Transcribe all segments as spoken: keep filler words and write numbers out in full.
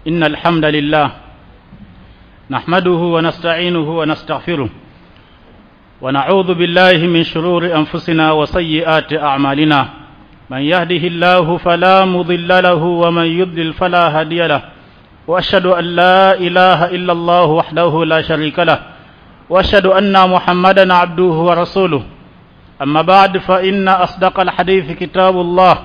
إن الحمد لله نحمده ونستعينه ونستغفره ونعوذ بالله من شرور أنفسنا وسيئات أعمالنا من يهده الله فلا مضل له ومن يضلل فلا هادي له وأشهد أن لا إله إلا الله وحده لا شريك له وأشهد أن محمدا عبده ورسوله أما بعد فإن أصدق الحديث كتاب الله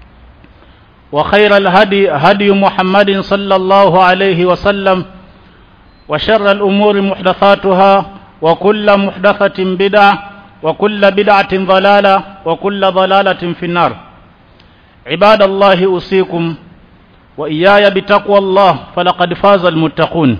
وخير الهدي هدي محمد صلى الله عليه وسلم وشر الأمور محدثاتها وكل محدثة بدعة وكل بدعة ضلالة وكل ضلالة في النار. عباد الله أوصيكم وإياي بتقوى الله فلقد فاز المتقون.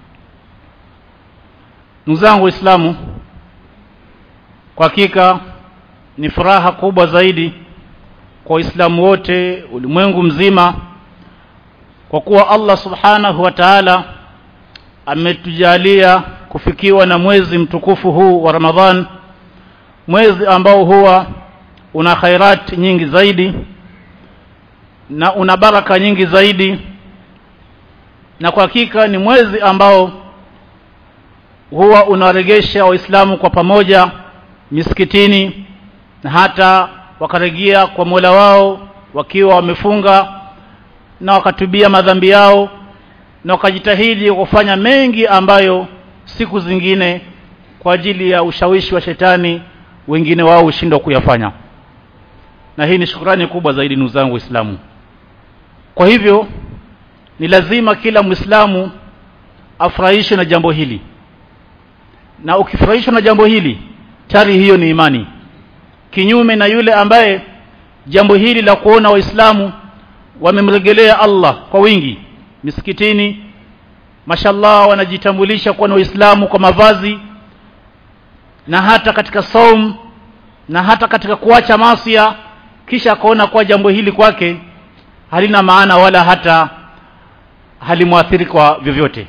Ndugu Waislamu, kwa hakika ni furaha kubwa zaidi kwa Waislamu wote ulimwengu mzima kwa kuwa Allah Subhanahu wa Ta'ala ametujalia kufikiwa na mwezi mtukufu huu wa Ramadhan, mwezi ambao huwa una khairat nyingi zaidi na una baraka nyingi zaidi, na kwa hakika ni mwezi ambao huwa unaregesha Waislamu kwa pamoja misikitini na hata wakarejea kwa Mola wao wakiwa wamefunga na wakatubia madhambi yao na wakajitahidi kufanya mengi ambayo siku zingine kwa ajili ya ushawishi wa shetani wengine wao ushindwa kuyafanya. Na hii ni shukrani kubwa zaidi ndugu zangu Waislamu. Kwa hivyo ni lazima kila Muislamu afurahishwe na jambo hili, na ukifurahishwa na jambo hili tari hiyo ni imani, kinyume na yule ambaye jambo hili la kuona Waislamu wamemrejelea Allah kwa wingi misikitini, mashallah wanajitambulisha kwa Waislamu kwa mavazi na hata katika saum na hata katika kuacha maasiya, kisha akaona kwa jambo hili kwake halina maana wala hata halimuathiri kwa vyovyote.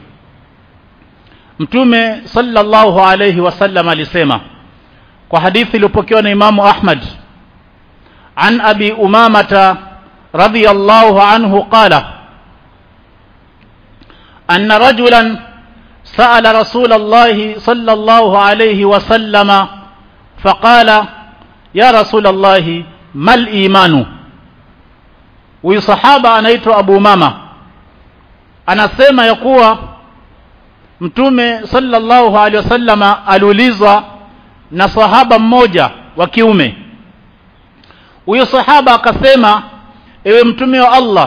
Mtume sallallahu alayhi wasallam alisema kwa hadithi iliyopokewa na Imamu Ahmad an Abi Umamata radhiyallahu anhu qala anna rajulan sa'ala Rasulullah sallallahu alayhi wasallam faqala ya Rasulullah mal imanu. Huyu sahaba anaitwa Abu Umama anasema ya kuwa Mtume sallallahu alayhi wasallam aliulizwa na sahaba mmoja wa kiume. Huyo sahaba akasema, ewe Mtume wa Allah,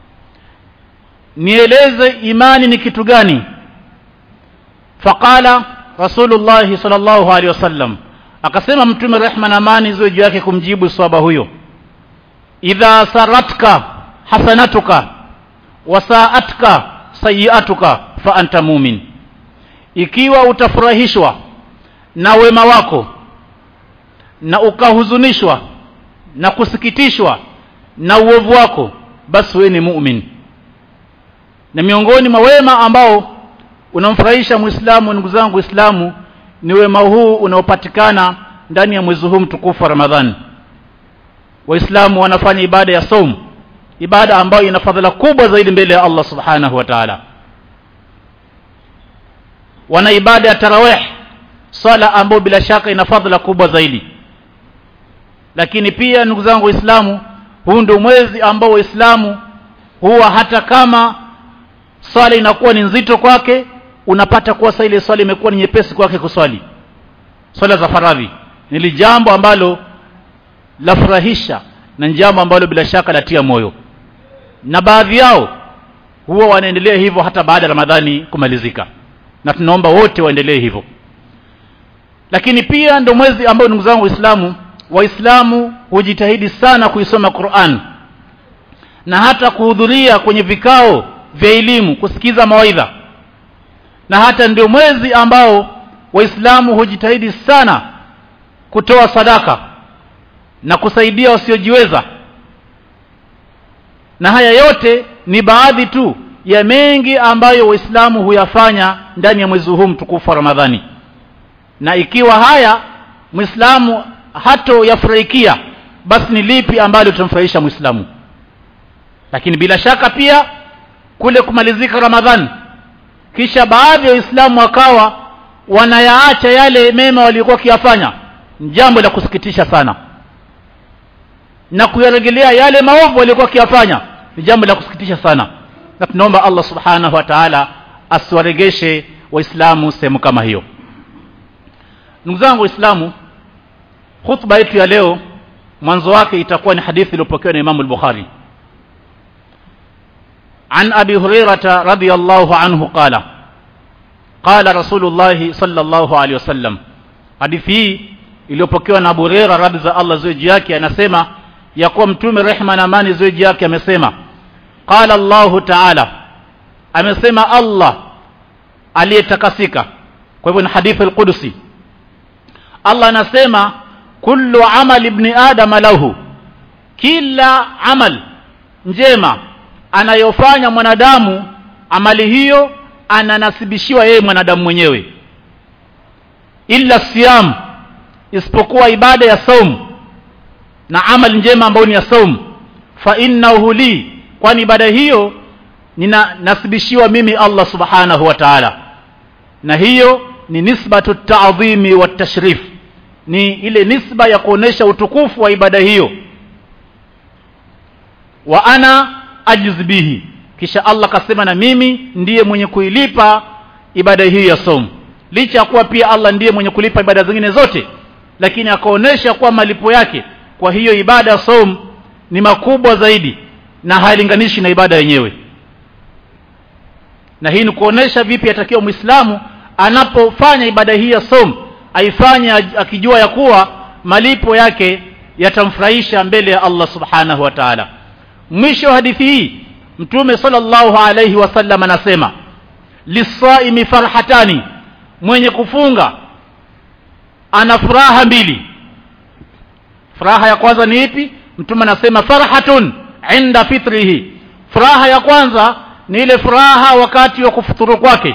nieleze imani ni kitu gani? Faqala Rasulullah sallallahu alaihi wasallam, akasema Mtume rehma na amani ziwe juu yake kumjibu sahaba huyo, idha saratka hasanatuka wa sa'atka sayi'atuka fa anta mu'min. Ikiwa utafurahishwa na wema wako na ukahuzunishwa na kusikitishwa na uovu wako, basi wewe ni mu'min. Na miongoni mwa wema ambao unamfurahisha Muislamu, ndugu zangu Waislamu, ni wema huu unaopatikana ndani ya mwezi huu mtukufu wa Ramadhani. Waislamu wanafanya ibada ya saum, ibada ambayo ina fadhila kubwa zaidi mbele ya Allah Subhanahu wa Ta'ala. Wana ibada ya tarawih, swala ambayo bila shaka ina fadhila kubwa zaidi. Lakini pia ndugu zangu Waislamu, huu ndio mwezi ambao Waislamu huwa hata kama swala inakuwa ni nzito kwake, unapata kuwa ile swala imekuwa ni nyepesi kwake kuswali. Swala za faradhi ni jambo ambalo la furahisha na jambo ambalo bila shaka latia moyo, na baadhi yao huwa wanaendelea hivyo hata baada ya Ramadhani kumalizika, na tunaomba wote waendelee hivyo. Lakini pia ndio mwezi ambao ndugu zangu Waislamu, Waislamu hujitahidi sana kuisoma Qur'an na hata kuhudhuria kwenye vikao vya elimu, kusikiza mawaidha. Na hata ndio mwezi ambao Waislamu hujitahidi sana kutoa sadaka na kusaidia wasiojiweza. Na haya yote ni baadhi tu ya mengi ambayo Waislamu huyafanya ndani ya mwezi huu mtukufu wa Ramadhani. Na ikiwa haya Muislamu hato yafurahikia, basi ni lipi ambalo tutamfurahisha Muislamu? Lakini bila shaka pia kule kumalizika Ramadhani, kisha baadhi ya Waislamu wakawa wanayaacha yale mema waliokuwa kiyafanya, jambo la kusikitisha sana, na kuyarejelea yale maovu waliokuwa kiyafanya ni jambo la kusikitisha sana. Na tunaomba Allah subhanahu wa ta'ala asiwaregeshe Waislamu sehemu kama hiyo. Ndugu zangu Waislamu, khutba yetu ya leo mwanzo wake itakuwa ni hadithi iliyopokewa na Imam al-Bukhari. An Abi Hurairah radhiyallahu anhu qala qala Rasulullah sallallahu alayhi wasallam. Hadithi hii iliyopokewa na Abu Hurairah radhi za Allah ziwe juu yake, anasema ya kuwa Mtume rehma na amani ziwe juu yake amesema, qala Allahu ta'ala, amesema Allah aliyetakasika. Kwa hivyo ni hadithi al-Qudsi. Allah anasema kullu amali ibn adam lahu, kila amal njema anayofanya mwanadamu, amali hiyo ananasibishiwa yeye mwanadamu mwenyewe, illa siyam, isipokuwa ibada ya saum na amali njema ambayo ni ya saum, fa innahu li, kwani ibada hiyo ninanasibishiwa mimi Allah subhanahu wa ta'ala. Na hiyo ni nisbatu ta'dhimi wa tashrif, ni ile nisba ya kuonesha utukufu wa ibada hiyo. Wa ana ajizbihi, kisha Allah kasema na mimi ndiye mwenye kuilipa ibada hiyo ya saum. Licha ya kuwa pia Allah ndiye mwenye kulipa ibada zingine zote, lakini akaonesha kuwa malipo yake kwa hiyo ibada ya saum ni makubwa zaidi na hailinganishi na ibada yenyewe. Na hii ni kuonesha vipi atakiwa Muislamu anapofanya ibada hii ya saum aifanye akijua ya kuwa malipo yake yatamfurahisha mbele ya Allah subhanahu wa ta'ala. Mwisho wa hadithi hii Mtume sallallahu alayhi wasallam anasema, lisaimi farhatani, mwenye kufunga ana furaha mbili. Furaha ya kwanza ni ipi? Mtume anasema farhatun inda fitrihi, furaha ya kwanza ni ile furaha wakati wa kufuturu kwake,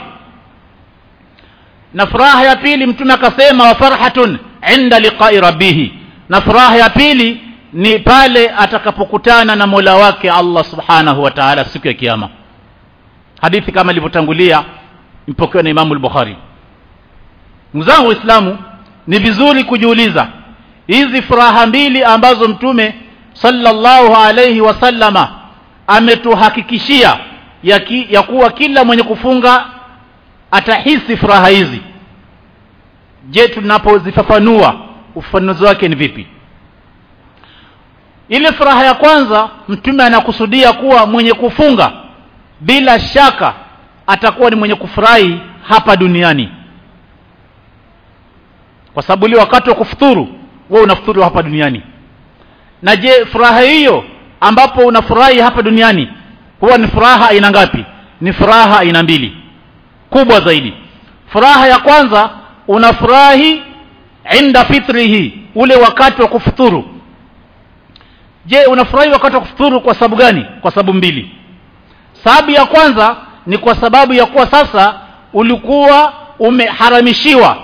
na furaha ya pili Mtume akasema wa farhatun inda liqa'i rabbih, na furaha ya pili ni pale atakapokutana na Mola wake Allah subhanahu wa ta'ala siku ya kiyama. Hadithi kama ilivyotangulia imepokewa na Imam al-Bukhari. Mzangu Waislamu, ni vizuri kujiuliza hizi furaha mbili ambazo Mtume sallallahu alayhi wasallama ametuhakikishia ya, ki, ya kuwa kila mwenye kufunga atahisi furaha hizi. Je, tunapozifafanua ufafanuzi wake ni vipi? Ile furaha ya kwanza Mtume anakusudia kuwa mwenye kufunga bila shaka atakuwa ni mwenye kufurahi hapa duniani, kwa sababu ile wakati wa kufuturu wewe unafuturu hapa duniani. Na je, furaha hiyo ambapo unafurahi hapa duniani huwa ni furaha aina ngapi? Ni furaha aina mbili kubwa zaidi. Furaha ya kwanza unafurahi inda fitrihi, ule wakati wa kufuturu. Je, unafurahi wakati wa kufuturu kwa sababu gani? Kwa sababu mbili. Sababu ya kwanza ni kwa sababu ya kuwa sasa ulikuwa umeharamishiwa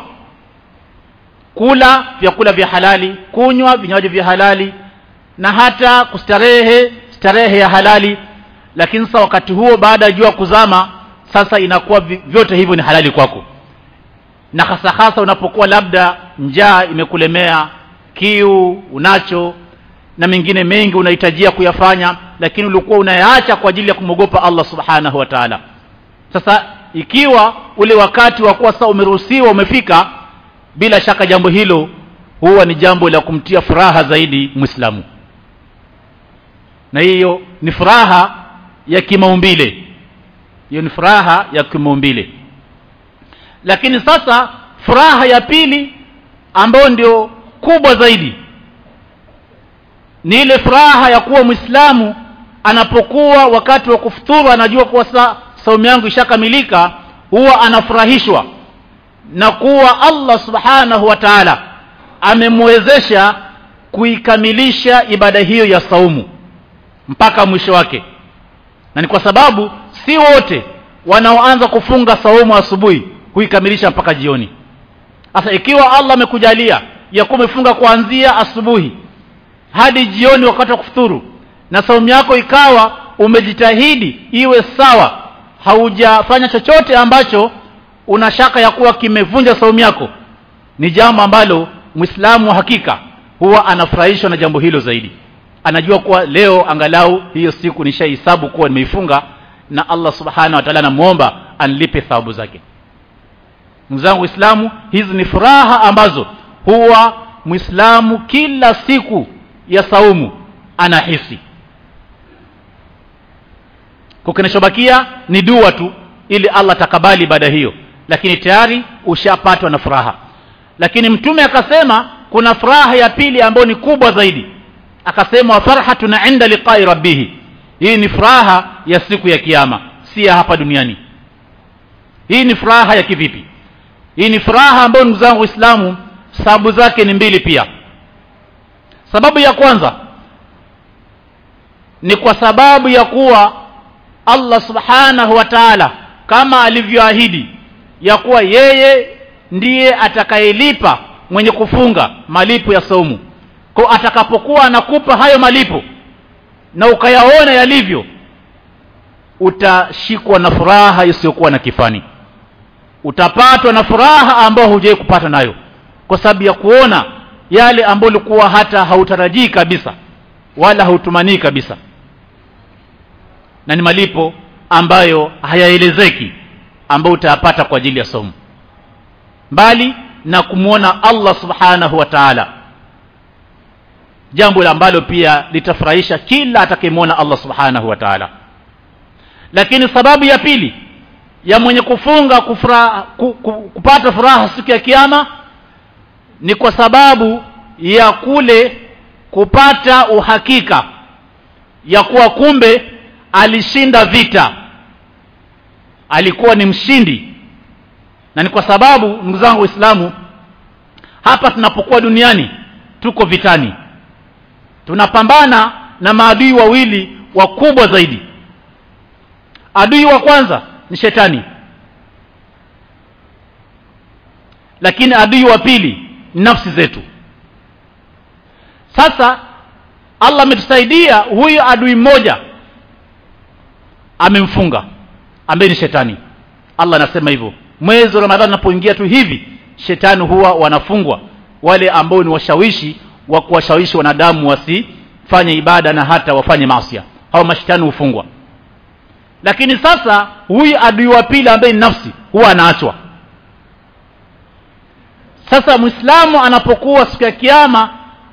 kula vyakula vya halali, kunywa vinywaji vya halali, na hata kustarehe starehe ya halali. Lakini sasa wakati huo baada ya jua kuzama, sasa inakuwa vyote hivyo ni halali kwako. Na hasa hasa unapokuwa labda njaa imekulemea, kiu unacho, na mengine mengi unahitajia kuyafanya, lakini ulikuwa unayaacha kwa ajili ya kumogopa Allah subhanahu wa ta'ala. Sasa ikiwa ule wakati wa kuwa sasa umeruhusiwa umefika, bila shaka jambo hilo huwa ni jambo la kumtia furaha zaidi Muislamu. Na hiyo ni furaha ya kimaumbile, hiyo ni furaha ya kimaumbile. Lakini sasa furaha ya pili ambayo ndio kubwa zaidi ni ile furaha ya kuwa Muislamu anapokuwa wakati wa kufuturu anajua kuwa sasa saumu yangu ishakamilika, huwa anafurahishwa na kuwa Allah subhanahu wa ta'ala amemwezesha kuikamilisha ibada hiyo ya saumu mpaka mwisho wake. Na ni kwa sababu si wote wanaoanza kufunga saumu asubuhi kuikamilisha mpaka jioni. Sasa ikiwa Allah amekujalia ya kumefunga kuanzia asubuhi hadi jioni wakati wa kufuturu, na saumu yako ikawa umejitahidi iwe sawa haujafanya chochote ambacho unashaka ya kuwa kimevunja saumu yako, ni jambo ambalo Muislamu hakika huwa anafurahishwa na jambo hilo zaidi. Anajua kuwa leo angalau hiyo siku nishahesabu kuwa nimeifunga, na Allah subhanahu wa ta'ala anamuomba anilipe thawabu zake. Ndugu zangu Waislamu, hizi ni furaha ambazo huwa Muislamu kila siku ya saumu anahisi. Kukinachobakia ni dua tu ili Allah takabali ibada hiyo, lakini tayari ushapatwa na furaha. Lakini Mtume akasema kuna furaha ya pili ambayo ni kubwa zaidi. Akasema farhatun 'inda liqa'i rabbih. Hii ni furaha ya siku ya kiyama, si ya hapa duniani. Hii ni furaha ya kivipi? Hii ni furaha ambayo ndugu zangu Waislamu sababu zake ni mbili pia. Sababu ya kwanza ni kwa sababu ya kuwa Allah subhanahu wa ta'ala kama alivyoahidi ya kuwa yeye ndiye atakayelipa mwenye kufunga malipo ya saumu. Kwa atakapokuwa anakupa hayo malipo na ukayaona yalivyo, utashikwa na furaha isiyokuwa na kifani. Utapatwa na furaha ambayo hujawahi kupata nayo, kwa sababu ya kuona yale ambayo ulikuwa hata hautarajii kabisa wala hautumanii kabisa, na ni malipo ambayo hayaelezeki ambayo utayapata kwa ajili ya saumu, bali na kumuona Allah subhanahu wa ta'ala, jambo ambalo pia litafurahisha kila atakayemuona Allah subhanahu wa ta'ala. Lakini sababu ya pili ya mwenye kufunga kufura, ku, ku, kupata furaha siku ya kiyama ni kwa sababu ya kule kupata uhakika ya kuwa kumbe alishinda vita, alikuwa ni mshindi. Na ni kwa sababu ndugu zangu Waislamu, hapa tunapokuwa duniani tuko vitani, tunapambana na maadui wawili wakubwa zaidi. Adui wa kwanza ni shetani, lakini adui wa pili ni nafsi zetu. Sasa Allah ametusaidia, huyu adui mmoja amemfunga ambaye ni shetani. Allah anasema hivyo, mwezi wa Ramadhani unapoingia tu hivi shetani huwa wanafungwa, wale ambao ni washawishi wa kuwashawishi wanadamu wasifanye ibada na hata wafanye maasi, hao mashetani hufungwa. Lakini sasa huyu adui wa pili ambaye ni nafsi huwa anaachwa. Sasa Muislamu anapokuwa siku ya kiyama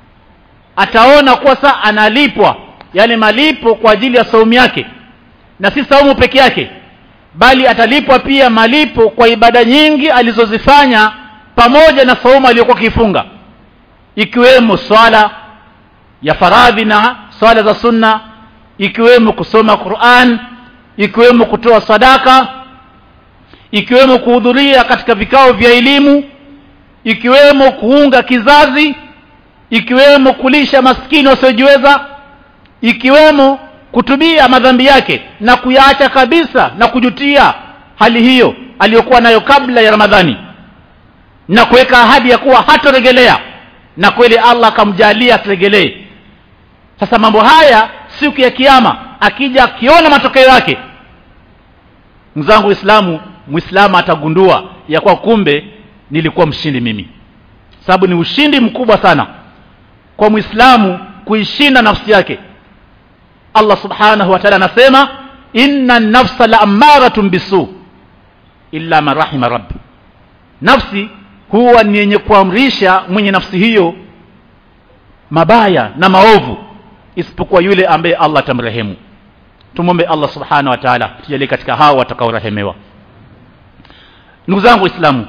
ataona kuwa sasa analipwa yale malipo kwa ajili ya saumu yake, na si saumu peke yake, bali atalipwa pia malipo kwa ibada nyingi alizozifanya pamoja na saumu aliyokuwa kifunga, ikiwemo swala ya faradhi na swala za sunna, ikiwemo kusoma Qur'an, ikiwemo kutoa sadaka, ikiwemo kuhudhuria katika vikao vya elimu, ikiwemo kuunga kizazi, ikiwemo kulisha maskini wasiojiweza, ikiwemo kutubia madhambi yake na kuyaacha kabisa na kujutia hali hiyo aliyokuwa nayo kabla ya Ramadhani, na kuweka ahadi ya kuwa hatarejelea, na kweli Allah akamjalia arejelee. Sasa mambo haya siku ya kiyama akija akiona matokeo yake, mzangu Uislamu, Muislamu atagundua ya kwa kumbe nilikuwa mshindi mimi. Sababu ni ushindi mkubwa sana kwa Muislamu kuishinda nafsi yake. Allah subhanahu wa ta'ala anasema inna an-nafsa la'amaratun bisu illa man rahima rabbi. Nafsi huwa ni yenye kuamrisha mwenye nafsi hiyo mabaya na maovu, isipokuwa yule ambaye Allah atamrehemu. Tumombe Allah subhanahu wa ta'ala tujalie katika hao watakaorehemewa. Ndugu zangu Waislamu,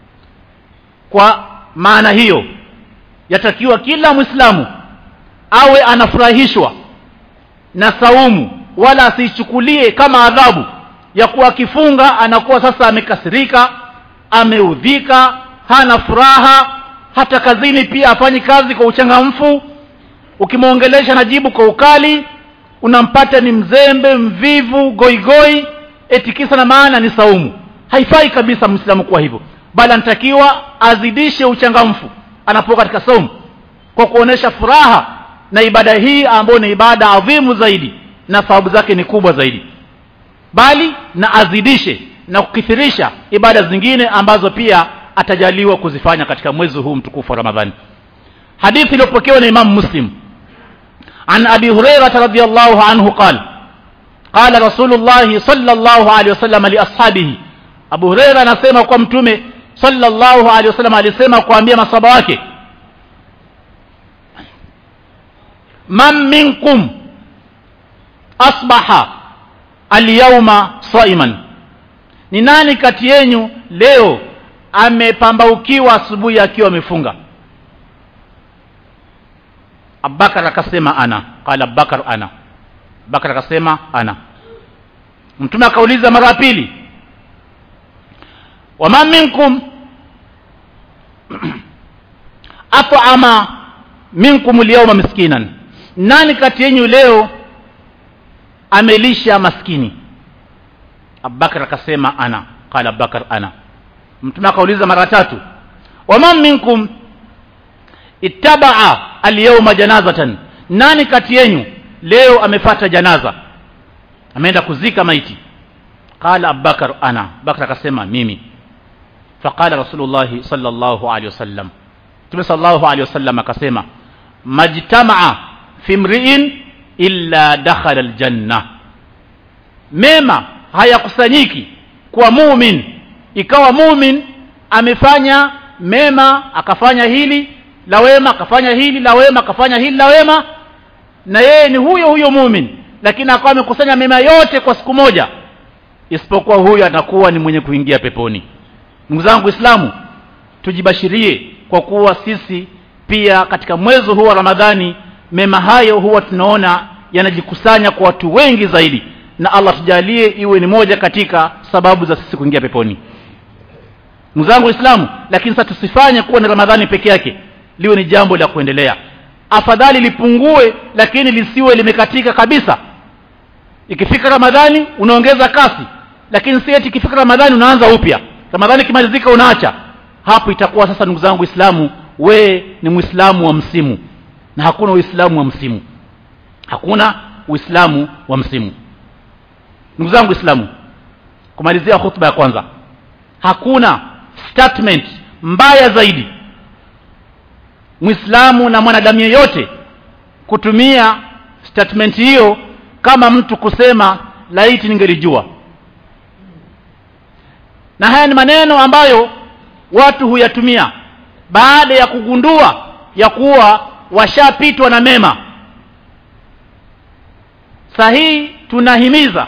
kwa maana hiyo yatakiwa kila Muislamu awe anafurahishwa na saumu, wala asichukulie kama adhabu ya kuwa akifunga anakuwa sasa amekasirika, ameudhika, hana furaha. Hata kazini pia afanyi kazi kwa uchangamfu, ukimwongelesha najibu kwa ukali, unampata ni mzembe, mvivu, goigoi, eti kisa na maana ni saumu. Haifai kabisa Muislamu kwa hivyo, bali anatakiwa azidishe uchangamfu anapokuwa katika saumu kwa kuonesha furaha na ibada hii ambayo ni ibada adhimu zaidi na thawabu zake ni kubwa zaidi. bali na azidishe na kukithirisha ibada zingine ambazo pia atajaliwa kuzifanya katika mwezi huu mtukufu wa Ramadhani. Hadithi iliyopokewa na Imam Muslim an Abi Hurairah radhiyallahu anhu qala qala Rasulullah sallallahu alayhi wasallam li ashabihi. Abu Hurairah anasema kwa mtume sallallahu alayhi wasallam alisema kuambia masahaba wake, man minkum asbaha al-yawma saiman, ni nani kati yenu leo amepambaukiwa asubuhi akiwa amefunga? Abubakar akasema ana. Qala Abubakar ana. Abubakar akasema ana. Mtume akauliza mara pili, wa man minkum at'ama minkum al-yawma miskinan, nani kati yenu leo amelisha maskini? Abubakar akasema ana. Qala Abubakar ana. Mtume akauliza mara tatu, wa man minkum ittaba'a al-yawma janazatan, nani kati yenu leo amefuata janaza, ameenda kuzika maiti? Qala Abubakar ana. Abubakar akasema mimi. Faqala Rasulullah sallallahu alayhi wasallam, Mtume sallallahu alayhi wasallam akasema, majtama'a fi imri'in illa dakhala al-janna, mema hayakusanyiki kwa muumini ikawa muumini amefanya mema, akafanya hili la wema, akafanya hili la wema, akafanya hili la wema, na yeye ni huyo huyo muumini, lakini akawa amekusanya mema yote kwa siku moja, isipokuwa huyo atakuwa ni mwenye kuingia peponi. Ndugu zangu Waislamu, tujibashirie kwa kuwa sisi pia katika mwezi huu wa Ramadhani mema hayo huwa tunaona yanajikusanya kwa watu wengi zaidi, na Allah tujalie iwe ni moja katika sababu za sisi kuingia peponi. Ndugu zangu Waislamu, lakini sasa tusifanye kuwa ni Ramadhani peke yake, liwe ni jambo la kuendelea. Afadhali lipungue lakini lisiwe limekatika kabisa. Ikifika Ramadhani unaongeza kasi, lakini si eti ikifika Ramadhani unaanza upya, Ramadhani kimalizika unaacha. Hapo itakuwa sasa, ndugu zangu Waislamu, we ni Muislamu wa msimu, na hakuna Uislamu wa msimu. Hakuna Uislamu wa msimu. Ndugu zangu Waislamu, kumalizia hutuba ya kwanza, hakuna statement mbaya zaidi Muislamu na mwanadamu yeyote kutumia statement hiyo kama mtu kusema laiti ningelijua. Na haya ni maneno ambayo watu huyatumia baada ya kugundua ya kuwa washapitwa na mema. Sahihi tunahimiza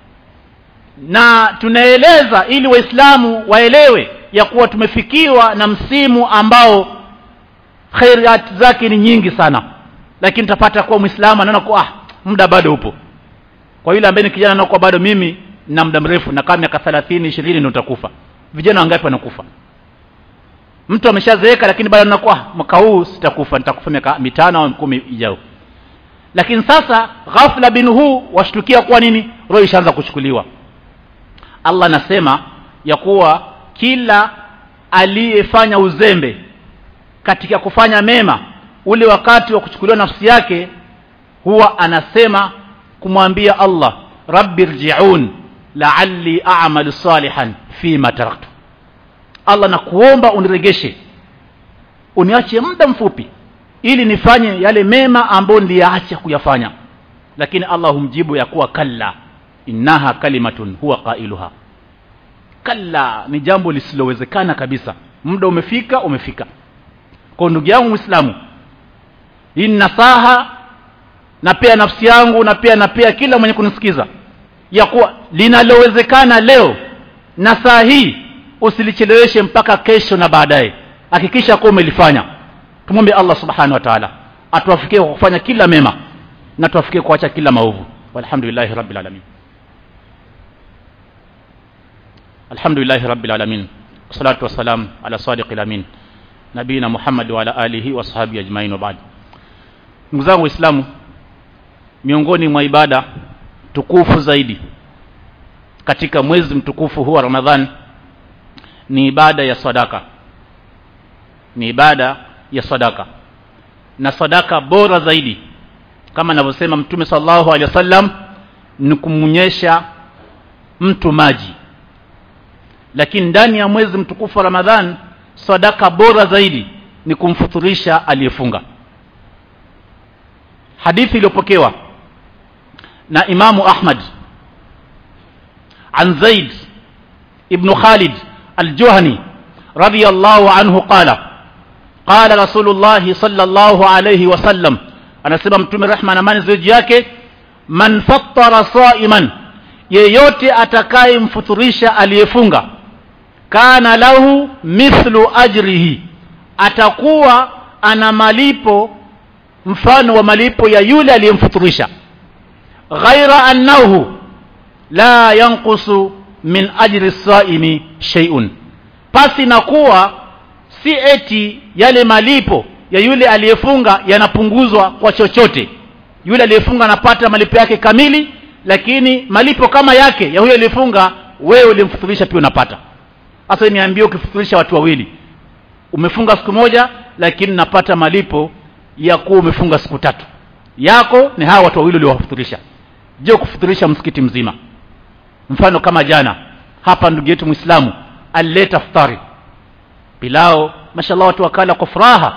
na tunaeleza ili Waislamu waelewe ya kuwa tumefikiwa na msimu ambao khairat zake ni nyingi sana, lakini tutapata kuwa Muislamu anaona kwa ah, muda bado upo. Kwa yule ambaye ni kijana anaona kwa bado mimi na muda mrefu, na kama miaka thelathini ishirini ndio nitakufa. Vijana wangapi wanakufa? Mtu ameshazeeka lakini bado anaona kwa mwaka huu sitakufa, nitakufa miaka mitano au kumi ijao. Lakini sasa ghafla bin huu washtukia kwa nini roho ishaanza kuchukuliwa. Allah anasema ya kuwa kila aliyefanya uzembe katika kufanya mema, ule wakati wa kuchukuliwa nafsi yake, huwa anasema kumwambia Allah, rabbirji'un la'alli a'malu salihan fima taraktu. Allah, nakuomba uniregeshe, uniache muda mfupi ili nifanye yale mema ambayo niliacha kuyafanya. Lakini Allah humjibu ya kuwa kalla innaha kalimatun huwa qailuha. Kalla ni jambo lisilowezekana kabisa, muda umefika umefika. Kwa ndugu yangu Muislamu, hii nasaha na pia nafsi yangu na pia na pia kila mwenye kunisikiza ya kuwa linalowezekana leo na saa hii usilicheleweshe mpaka kesho na baadaye. Hakikisha kwa umelifanya. Tumombe Allah subhanahu wa ta'ala atuwafikie kufanya kila mema na tuwafikie kuacha kila maovu. Walhamdulillahi rabbil alamin. Alhamdulillahi rabbil alamin. Wassalatu wassalam ala sadiqil amin nabina Muhammad wa ala alihi wa sahbihi ajma'in wa ba'd. Ndugu zangu Waislamu, miongoni mwa ibada tukufu zaidi katika mwezi mtukufu huu wa Ramadhan ni ibada ya sadaka. Ni ibada ya sadaka. Na sadaka bora zaidi, kama anavyosema Mtume sallallahu alaihi wasallam, ni kumunyesha mtu maji. Lakini ndani ya mwezi mtukufu wa Ramadhan sadaka bora zaidi ni kumfuturisha aliyefunga. Hadithi iliyopokewa na Imamu Ahmad an Zaid ibn Khalid al-Juhani radiyallahu anhu qala qala Rasulullah sallallahu alayhi wasallam, anasema Mtume rehma na amani ziwe yake, man fattara sa'iman, yeyote atakayemfuturisha aliyefunga, kana lahu mithlu ajrihi, atakuwa ana malipo mfano wa malipo ya yule aliyemfuturisha, ghaira annahu la yanqusu min ajri as-sa'imi shay'un, pasi na kuwa si eti yale malipo ya yule aliyefunga yanapunguzwa kwa chochote. Yule aliyefunga anapata malipo yake kamili, lakini malipo kama yake ya yule aliyefunga wewe ulimfuturisha pia unapata. Sasa niambie, ukifuturisha watu wawili, umefunga siku moja lakini unapata malipo ya kuwa umefunga siku tatu, yako ni hawa watu wawili uliowafuturisha. Je, kufuturisha msikiti mzima? Mfano kama jana hapa ndugu yetu Muislamu alileta iftari, pilao, mashallah, watu wakala kwa furaha,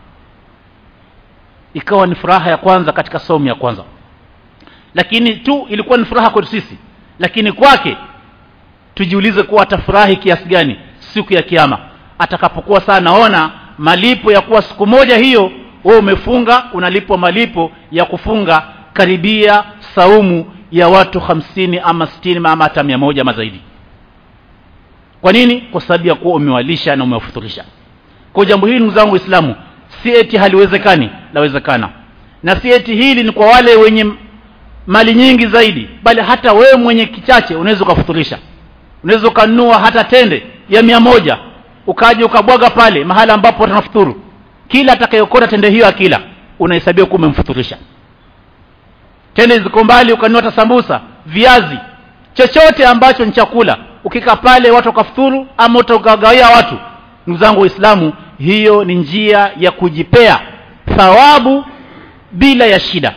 ikawa ni furaha ya kwanza katika saumu ya kwanza. Lakini tu ilikuwa ni furaha kwa sisi, lakini kwake tujiulize kuwa atafurahi kiasi gani siku ya kiyama atakapokuwa sana naona malipo ya kuwa siku moja hiyo wewe umefunga unalipwa malipo ya kufunga karibia saumu ya watu hamsini ama sitini ama hata mia moja ama zaidi. Kwa nini? Kwa sababu ya kuwa umewalisha na umewafuturisha. Kwa jambo hili ndugu zangu Waislamu, si eti haliwezekani, lawezekana. Na si eti hili ni kwa wale wenye mali nyingi zaidi, bali hata wewe mwenye kichache unaweza kufuturisha. Unaweza kununua hata tende ya mia moja ukaje ukabwaga pale mahala ambapo watanafuturu, kila atakayokota tende hiyo akila unahesabia kuwa umemfuturisha. Tende ziko mbali, ukanunua hata sambusa, viazi, chochote ambacho ni chakula, ukika pale watu wakafuturu ama utagawia watu. Ndugu zangu Waislamu, hiyo ni njia ya kujipea thawabu bila ya shida.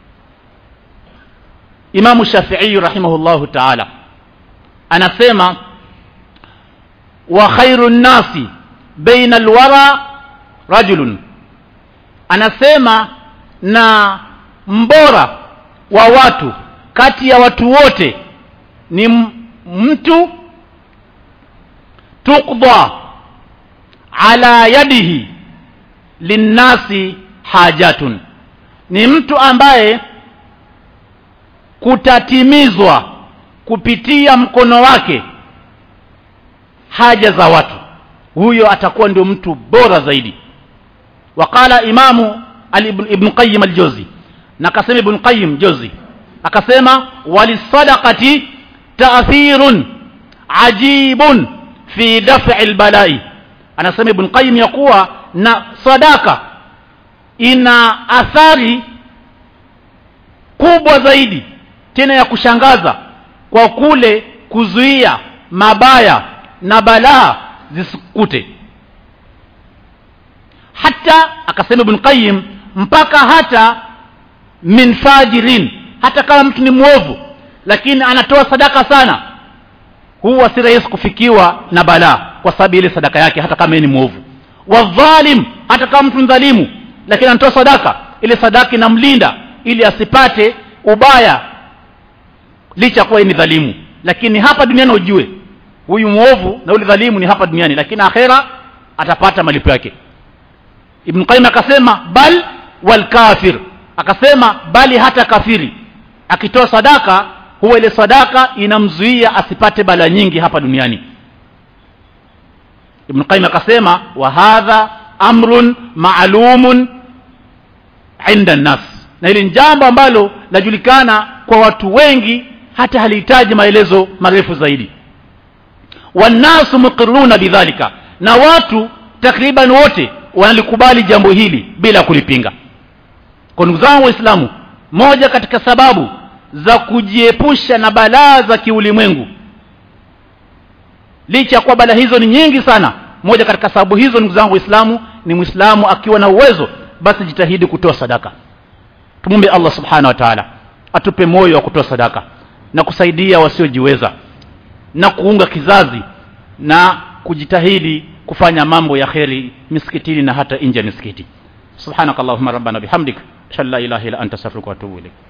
Imamu Shafi'i rahimahullahu ta'ala anasema, wa khairun nasi baina alwara rajulun, anasema na mbora wa watu kati ya watu wote ni mtu tuqda ala yadihi linnasi hajatun, ni mtu ambaye kutatimizwa kupitia mkono wake haja za watu. Huyo atakuwa ndio mtu bora zaidi. Waqala Imamu Ibn Qayyim al-Jawzi, na kasema Ibn Qayyim Jawzi akasema, walisadaqati ta'thirun ajibun fi daf'i al-bala'i. Anasema Ibn Qayyim ya kuwa na sadaka ina athari kubwa zaidi tena ya kushangaza kwa kule kuzuia mabaya na balaa zisikute. Hata akasema Ibn Qayyim, mpaka hata min fajirin, hata kama mtu ni muovu lakini anatoa sadaka sana, huwa si rahisi kufikiwa na balaa kwa sababu ile sadaka yake, hata kama ni muovu. Wadhalim, hata kama mtu mdhalimu lakini anatoa sadaka, ile sadaka inamlinda ili asipate ubaya licha kwa ni dhalimu. Lakini hapa duniani ujue huyu muovu na ule dhalimu ni hapa duniani, lakini akhera atapata malipo yake. Ibn Qayyim akasema bal wal kafir, akasema bali hata kafiri akitoa sadaka, huwa ile sadaka inamzuia asipate bala nyingi hapa duniani. Ibn Qayyim akasema wa hadha amrun ma'lumun 'inda an-nas, na hili jambo ambalo lajulikana kwa watu wengi, hata halihitaji maelezo marefu zaidi. Wanasu muqirruna bidhalika, na watu takriban wote wanalikubali jambo hili bila kulipinga. Kwa ndugu zangu Waislamu, moja katika sababu za kujiepusha na balaa za kiulimwengu, licha kwa balaa hizo ni nyingi sana, moja katika sababu hizo ndugu zangu Waislamu ni Muislamu akiwa na uwezo basi jitahidi kutoa sadaka. Tumombe Allah subhanahu wa ta'ala atupe moyo wa kutoa sadaka na kusaidia wasiojiweza, na kuunga kizazi na kujitahidi kufanya mambo ya kheri misikitini na hata nje ya misikiti. Subhanakallahumma rabbana bihamdik, shalla ilaha illa anta astaghfiruka wa atubu ilayk.